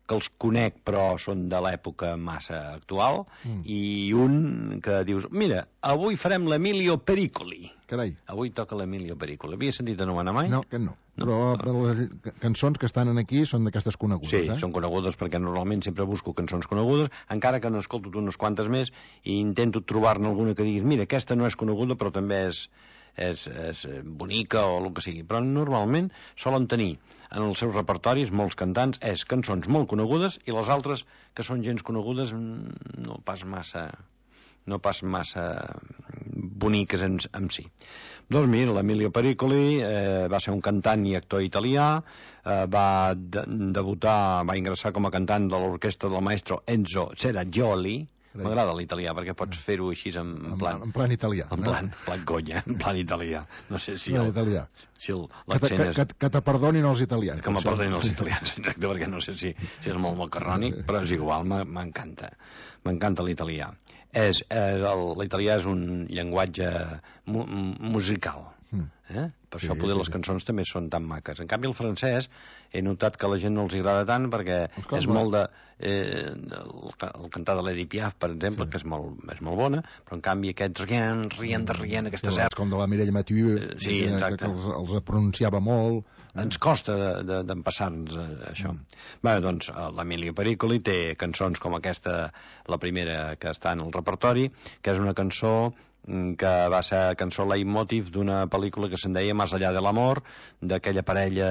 que els conec però són de l'època massa actual, mm. i un que dius, mira, avui farem l'Emilio Pericoli. Carai. Avui toca l'Emilio Pericoli. L'havia sentit anomenar mai? No, que no. no. Però les cançons que estan aquí són d'aquestes conegudes, sí, eh? Sí, són conegudes perquè normalment sempre busco cançons conegudes, encara que n'escolto unes quantes més i intento trobar-ne alguna que diguis, mira, aquesta no és coneguda però també és, és, és bonica o el que sigui. Però normalment solen tenir en els seus repertoris molts cantants, és cançons molt conegudes i les altres que són gens conegudes no pas massa... no pas massa boniques en, en si. Doncs mira, l'Emilio Pericoli eh, va ser un cantant i actor italià, eh, va de debutar, va ingressar com a cantant de l'orquestra del maestro Enzo Serrajoli. M'agrada l'italià perquè pots fer-ho així en, en plan... En plan italià. En plan, no? plan Goya, en plan italià. No sé si... El, italià. Si l'accent és... Que, que, que te perdonin els italians. Que me perdonin els italians, exacte, perquè no sé si, si és molt macarrònic, però és igual, m'encanta. M'encanta l'italià. És, és l'italià és un llenguatge mu musical. Eh? Per sí, això poder sí, les cançons sí. també són tan maques. En canvi el francès he notat que a la gent no els agrada tant perquè Escolta, és molt de... Eh, el, el cantar de l'Edith Piaf, per exemple, sí. que és molt, és molt bona, però en canvi aquests rient, rient, rient, aquestes... Sí, com de la Mireia Mathieu, eh, sí, que, que els, els pronunciava molt... Eh? Ens costa d'empassar-nos de, de, això. Mm. Bé, doncs l'Emilio Pericoli té cançons com aquesta, la primera que està en el repertori, que és una cançó que va ser cançó leitmotiv d'una pel·lícula que se'n deia Más allá del amor, d'aquella parella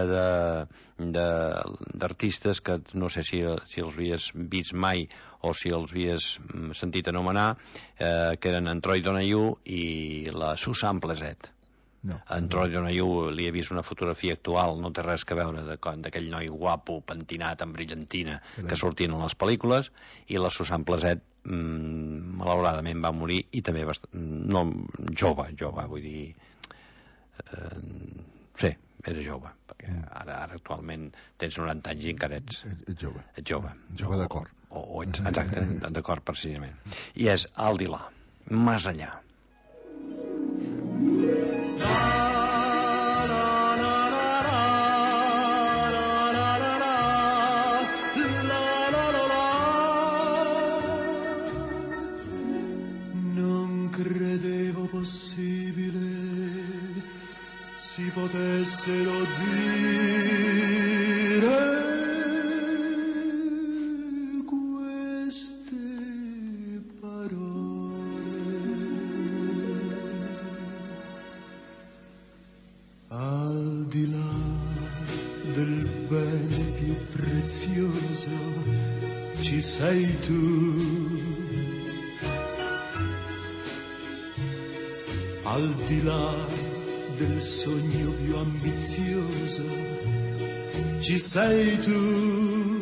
d'artistes que no sé si, si els havies vist mai o si els havies sentit anomenar, eh, que eren en Troy Donahue i la Susan Plesset. No. En Troy Donahue li he vist una fotografia actual, no té res que veure d'aquell noi guapo, pentinat, amb brillantina, que sortien en les pel·lícules, i la Susan Plesset mmm, malauradament va morir i també va estar, no, jove, jove, vull dir eh, sí, era jove perquè ara, ara actualment tens noranta anys i encara ets, ets jove, ets jove, jove d'acord o, o ets, exacte, d'acord precisament, i és Al Dilà, Más allá. Non credevo possibile si potessero dire queste al di là del bene più prezioso ci sei tu, al di là del sogno più ambizioso ci sei tu,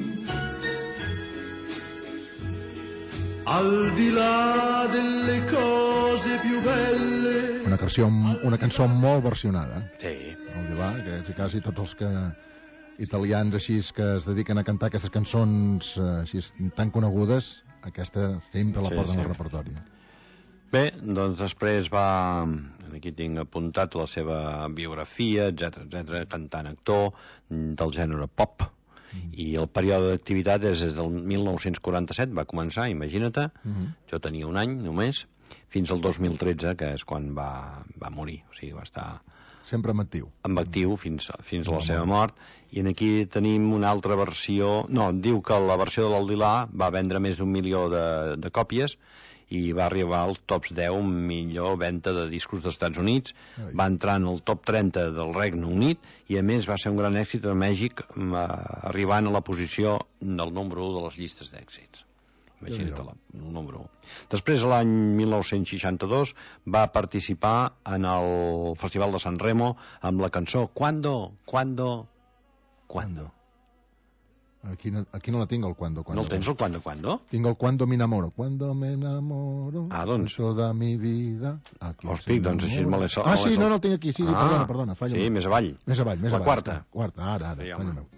al di là delle cose più belle. Una cançó, una cançó molt versionada. Sí. El Dilà, que quasi tots els que italians així que es dediquen a cantar aquestes cançons així tan conegudes, aquesta sempre la sí, porten sí. al repertori. Bé, doncs després va... Aquí tinc apuntat la seva biografia, etcètera, etcètera, cantant actor del gènere pop. Mm. I el període d'activitat és des del mil nou-cents quaranta-set, va començar, imagina't, mm-hmm. jo tenia un any només, fins al dos mil tretze, que és quan va, va morir, o sigui, va estar... Sempre amb actiu. Amb actiu fins, fins a la seva mort. I aquí tenim una altra versió... No, diu que la versió de l'Aldilà va vendre més d'un milió de, de còpies i va arribar als tops deu, millor venda de discos dels Estats Units, Ai. va entrar en el top trenta del Regne Unit i a més va ser un gran èxit a Mèxic, arribant a la posició del número u de les llistes d'èxits. Imagina't el número u. Després, l'any mil nou-cents seixanta-dos, va participar en el Festival de San Remo amb la cançó Cuando, Cuando, Cuando. Aquí no, aquí no la tinc, el Cuando, Cuando. No el tens, el Cuando, Cuando? Tinc el Cuando me enamoro. Cuando me enamoro, ah, doncs. toda mi vida. Hosti, doncs així me l'he sol. Ah, sí, no, no el tinc aquí, sí, ah, perdona, perdona. Falla sí, meu. més avall. Més avall, més la avall. La quarta. Quarta, ara, ara, sí, falla meu.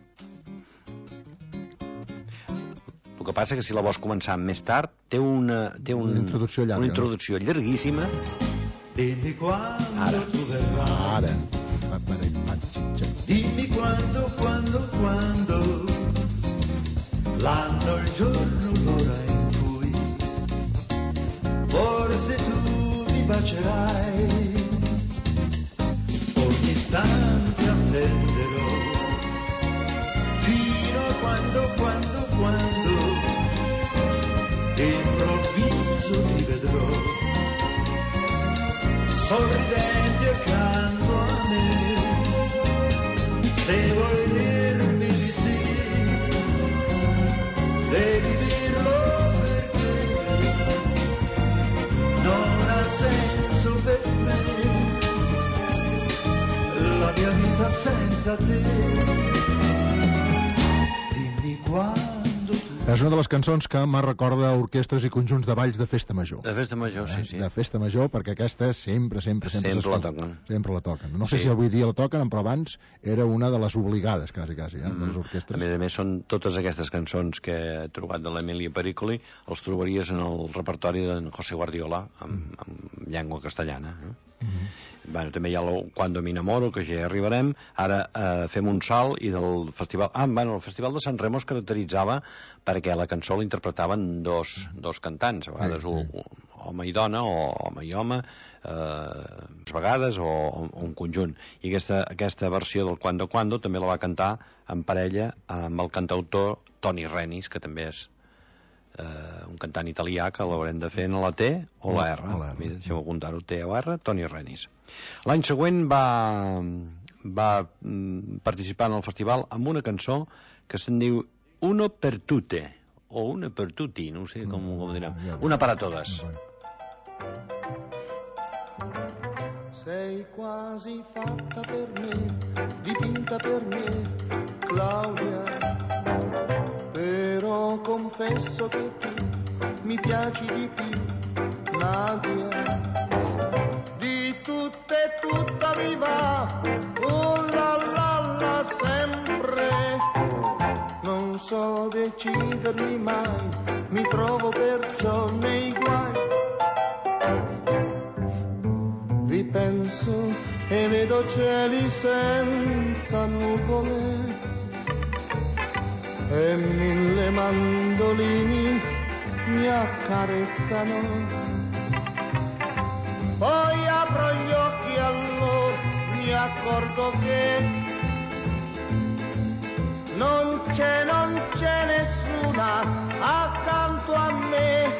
El que passa que si la vols començar més tard, té una, té un, una introducció llarga. Una introducció no? llarguíssima. Dimmi quando tu verrai. Ara. Dimmi quando, quando, quando l'anno, il giorno, l'ora in cui forse tu mi bacerai. Ogni istante attenderò fino a quando, quando, quando improvviso ti vedrò sorridente accanto a me. Se vuoi dirmi di sì, devi dirlo perché non ha senso per me la mia vita senza te. Dimmi quando. És una de les cançons que me recorda orquestres i conjunts de balls de festa major. De festa major, sí, sí. De festa major, perquè aquesta sempre, sempre, sempre... Sempre la toquen. Sempre la toquen. No sé Sí. si avui dia la toquen, però abans era una de les obligades, quasi, quasi, eh, de les A orquestres. més a més, són totes aquestes cançons que he trobat de l'Emilio Pericoli, els trobaries en el repertori d'en José Guardiola, amb, amb llengua castellana. Eh? Bueno, també hi ha el Cuando me enamoro, que ja hi arribarem. Ara eh, fem un salt i del festival... Ah, bueno, el Festival de Sant Remo es caracteritzava perquè la cançó la interpretaven dos, dos cantants, a vegades un, home i dona, o home i home, eh, a vegades, o, o un conjunt. I aquesta, aquesta versió del Quando Quando també la va cantar en parella amb el cantautor Toni Renis, que també és eh, un cantant italià, que l'haurem de fer en la T o la R. Mira, deixeu apuntar-ho, T o R, Toni Renis. L'any següent va, va mm, participar en el festival amb una cançó que se'n diu Uno per tutte, o una per tutti, no sé com ho dirà. Una para todas. Sei quasi fatta per me, dipinta per me, Claudia. Però confesso che tu mi piaci di più, Nadia. Di tutte tutta mi va, oh la la la sempre. Non so decidermi mai, mi trovo perciò nei guai. Vi penso e vedo cieli senza nuvole e mille mandolini mi accarezzano. Poi apro gli occhi allora mi accorgo che non c'è, non c'è nessuna accanto a me.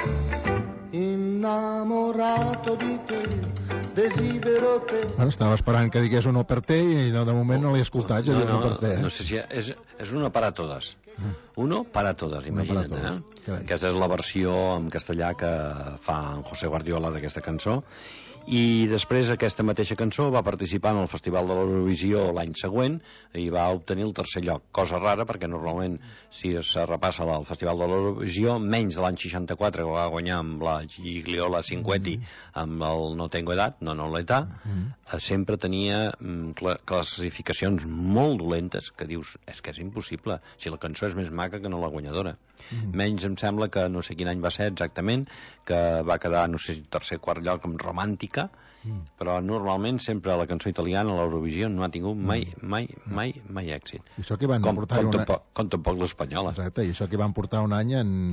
Innamorato di te, desidero te. Bueno, estava esperant que digués uno per te i no, de moment no l'he escoltat, ja No, diu no, uno per te. Eh? no sé si és, és una para todas. Uno para todas, imagina't, para todas. eh? Aquesta és la versió en castellà que fa en José Guardiola d'aquesta cançó. I després aquesta mateixa cançó va participar en el Festival de l'Eurovisió l'any següent i va obtenir el tercer lloc, cosa rara perquè normalment si es repassa el Festival de l'Eurovisió, menys de l'any seixanta-quatre que va guanyar amb la Gigliola Cinquetti amb el No tengo edat, no no l'età, eh, sempre tenia mm, cla classificacions molt dolentes que dius, és que és impossible si la cançó és més maca que no la guanyadora. Mm. Menys em sembla que no sé quin any va ser exactament, que va quedar, no sé si tercer o quart lloc amb Romàntica, mm. però normalment sempre la cançó italiana a l'Eurovisió no ha tingut mai, mai, mai, mai èxit. I això que van com, portar com, una... tampoc, com tampoc l'espanyola. Exacte, i això que van portar un any en...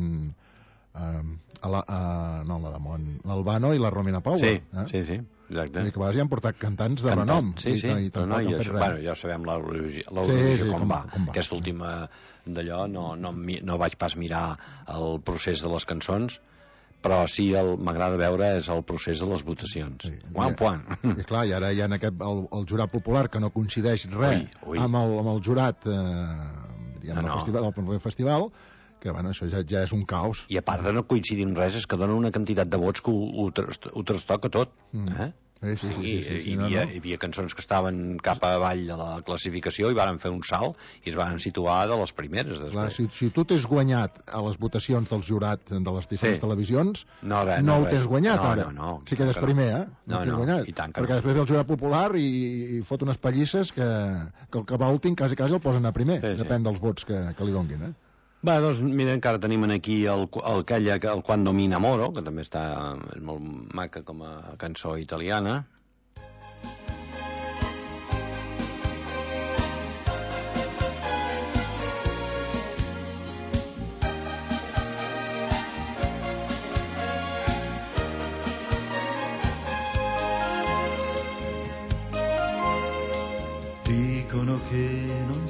Uh, a la, uh, no, la de Mont, l'Albano i la Romina Power. Sí, eh? sí, sí, exacte. I que a vegades hi han portat cantants de Cantant, renom. sí, i, sí, i però no, tampoc i han fet això, res. bueno, ja sabem l'Eurovisió Sí, sí, com, com- va. com va. Aquesta última d'allò no, no, mi- no vaig pas mirar el procés de les cançons, però sí m'agrada veure és el procés de les votacions. Sí. Quan, quan. I clar, i ara hi ha aquest, el, el jurat popular que no coincideix res Ui, ui. amb el, amb el jurat eh, diguem, No, del no. festival, del proper festival, que bueno, això ja, ja és un caos. I a part de no coincidir en res, és que dona una quantitat de vots que ho, ho, tras- ho trastoca tot. Mm. Eh? Sí, sí, sí, I, sí, sí, sí, hi, no, havia, no. hi havia cançons que estaven cap avall de la classificació i varen fer un salt i es van situar de les primeres Clar, després. si, si tu t'has guanyat a les votacions del jurat de les diferents Sí. televisions, No, res, no, no, ho res. t'has guanyat No, ara. no, no, si i quedes tant que no. primer, eh? No, t'has no, guanyat. i tant que Perquè no. després ve el jurat popular i, i fot unes pallisses que, que el que va últim quasi, quasi el posen a primer. Sí, sí. Depèn dels vots que, que li donguin, eh? Va, doncs mira, encara tenim aquí el, el, aquella, el Quando mi enamoro, que també està és molt maca com a cançó italiana.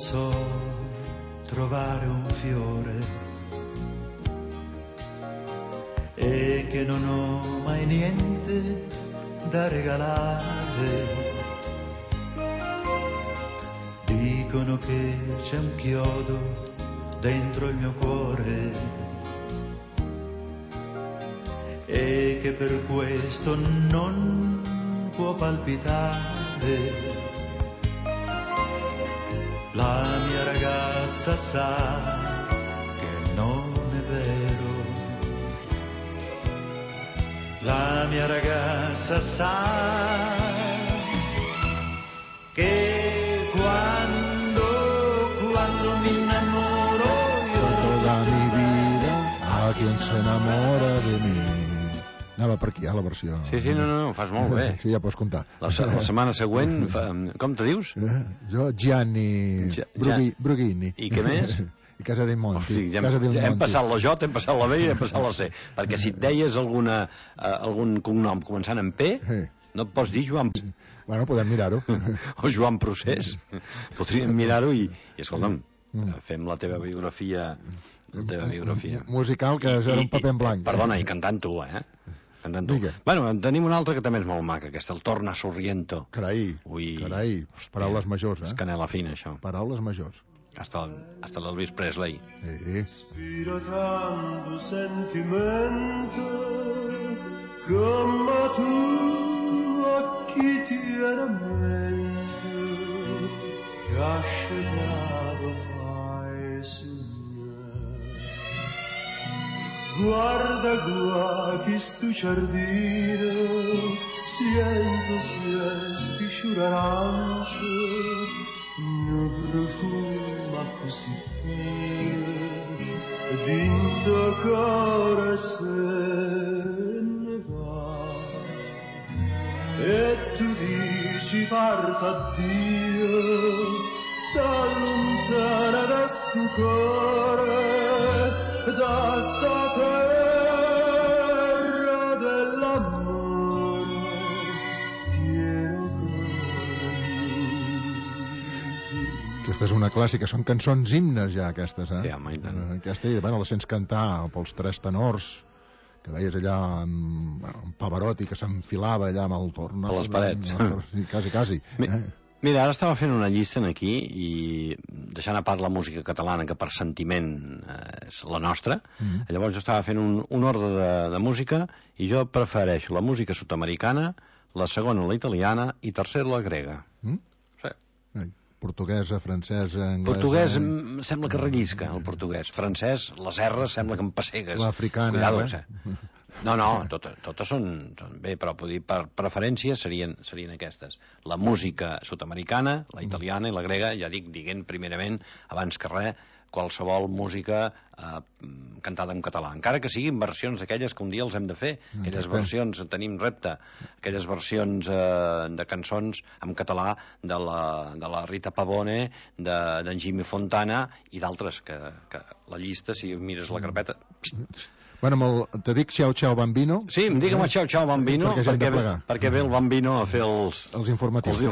so trovare un fiore e che non ho mai niente da regalare. Dicono che c'è un chiodo dentro il mio cuore e che per questo non può palpitare. La mia ragazza sa che non è vero. La mia ragazza sa che quando, quando mi innamoro io toda mi vida a quien se enamora de mi. Anava per aquí, a la versió. Sí, sí, no, no, no, fas molt bé. Sí, ja pots comptar. La, la setmana següent, fa, com te dius? Eh, jo, Gianni Gia, Brughi, Brughini. I què més? I Casa dei Monti. Hosti, ja, Casa hem, ja hem passat la J, hem passat la B i hem passat la C. Perquè si et deies alguna, uh, algun cognom començant amb P, sí. No et pots dir Joan... Bueno, podem mirar-ho. O Joan Procés. Podríem mirar-ho i, i escolta'm, mm. fem la teva biografia... La teva biografia. Musical, que és un paper en blanc. Perdona, i cantant tu, eh? Cantant tu. Bueno, en tenim una altra que també és molt maca, aquesta, el Torna Sorriento. Carai, Ui, carai, paraules eh, majors, eh? És canela fina, això. Paraules majors. Hasta, hasta l'Elvis Presley. Sí. Ispira tanto sentimento come tu a chi tiene a mente che ha scegliato fai sognare. Guarda qua chi stu giardino siento si è arancio no profuma così fine dinto cuore se ne va e tu dici parta Dio da lontana da sto cuore da sta terra dell'amore tieno Aquesta és una clàssica, són cançons himnes ja aquestes, eh? Sí, home, i tant. Aquesta, bueno, la sents cantar pels tres tenors, que veies allà en, bueno, en Pavarotti que s'enfilava allà amb el torn. A les parets. Sí, quasi, quasi. Mi, eh? Mira, ara estava fent una llista aquí i deixant a part la música catalana, que per sentiment eh, és la nostra, mm-hmm. Llavors jo estava fent un, un ordre de, de música i jo prefereixo la música sud-americana, la segona la italiana i tercera la grega. Mm? Sí. Ai. Portuguesa, francesa, anglesa... Portuguès em sembla que rellisca, el portuguès. Francès, les erres sembla que em pessegues. L'africana... Cuidado, eh? No, no, totes, totes són, són... Bé, però dir, per preferència serien, serien aquestes. La música sud-americana, la italiana i la grega, ja dic, diguent primerament, abans que res, qualsevol música eh, cantada en català. Encara que siguin versions d'aquelles que un dia els hem de fer. Aquelles Exacte. versions, tenim repte, aquelles versions eh, de cançons en català de la, de la Rita Pavone, d'en de, Jimmy Fontana i d'altres, que, que la llista, si mires la carpeta... Pst, Bueno, el, te dic Ciao Ciao Bambino. Sí, em digue'm Ciao Ciao Bambino, perquè, perquè, ve, perquè ve el Bambino a fer els... Els informatius. Els